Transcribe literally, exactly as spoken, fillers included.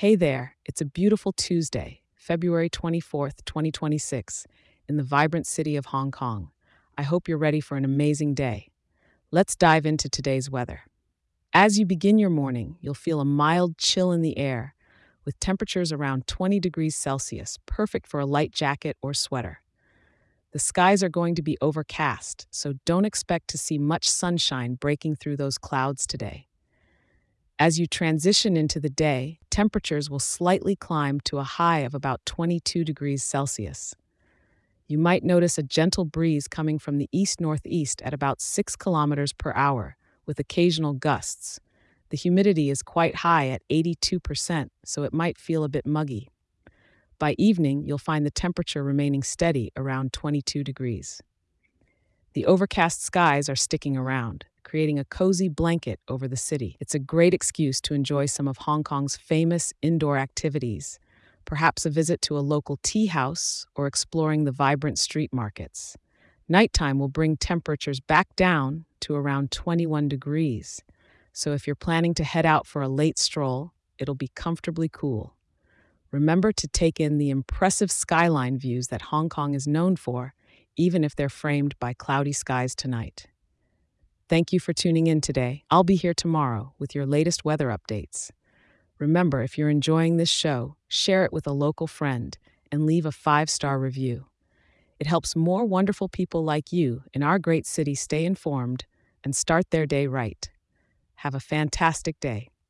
Hey there, it's a beautiful Tuesday, February twenty-fourth, twenty twenty-six, in the vibrant city of Hong Kong. I hope you're ready for an amazing day. Let's dive into today's weather. As you begin your morning, you'll feel a mild chill in the air, with temperatures around twenty degrees Celsius, perfect for a light jacket or sweater. The skies are going to be overcast, so don't expect to see much sunshine breaking through those clouds today. As you transition into the day, temperatures will slightly climb to a high of about twenty-two degrees Celsius. You might notice a gentle breeze coming from the east-northeast at about six kilometers per hour, with occasional gusts. The humidity is quite high at eighty-two percent, so it might feel a bit muggy. By evening, you'll find the temperature remaining steady around twenty-two degrees. The overcast skies are sticking around, creating a cozy blanket over the city. It's a great excuse to enjoy some of Hong Kong's famous indoor activities, perhaps a visit to a local tea house or exploring the vibrant street markets. Nighttime will bring temperatures back down to around twenty-one degrees, so if you're planning to head out for a late stroll, it'll be comfortably cool. Remember to take in the impressive skyline views that Hong Kong is known for, even if they're framed by cloudy skies tonight. Thank you for tuning in today. I'll be here tomorrow with your latest weather updates. Remember, if you're enjoying this show, share it with a local friend and leave a five-star review. It helps more wonderful people like you in our great city stay informed and start their day right. Have a fantastic day.